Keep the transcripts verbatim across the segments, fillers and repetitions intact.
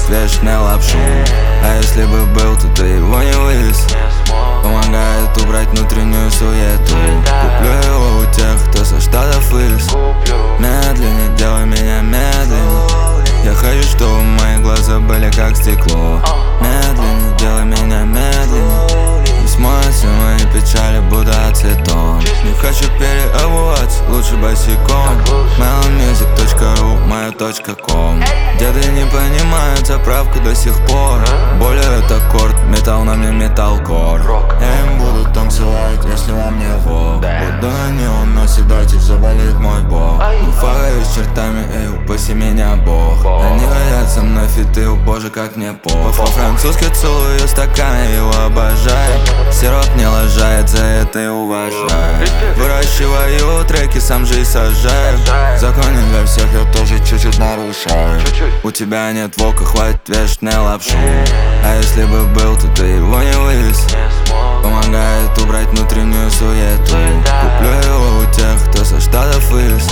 вешать на лапшу. А если бы был, то ты его не вывез. Помогает убрать внутреннюю суету. Куплю его у тех, кто со штатов вылез. Медленнее, делай меня медленнее. Я хочу, чтобы мои глаза были как стекло. Медленнее, делай меня медленнее. Не смоют все мои печали, будто ацетон. Не хочу переобуваться, лучше босиком. Melonmusic точка ру, моя точка ком. Деды не понимают заправку до сих пор. Более это аккорд, металл на мне металкор. Я им буду танцевать, если вам не во. Буду на неон, но седайте, заболит мой бог. Не фараюсь чертами, эй, упаси меня Бог. Они хотят со мной фиты, о боже, как мне пох. По-французски целую стаканы, его обожаю. Сироп не лажает, за это и уважаю. Выращиваю треки, сам же и сажаю. Законы для всех я тоже чуть-чуть нарушаю. У тебя нет вока, хватит вешать на лапшу. А если бы был, то ты его не вывез. Помогает убрать внутреннюю суету. Куплю его у тех, кто со штатов вылез.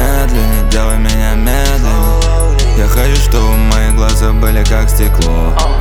Медленнее, делай меня медленнее. Я хочу, чтобы мои глаза были как стекло.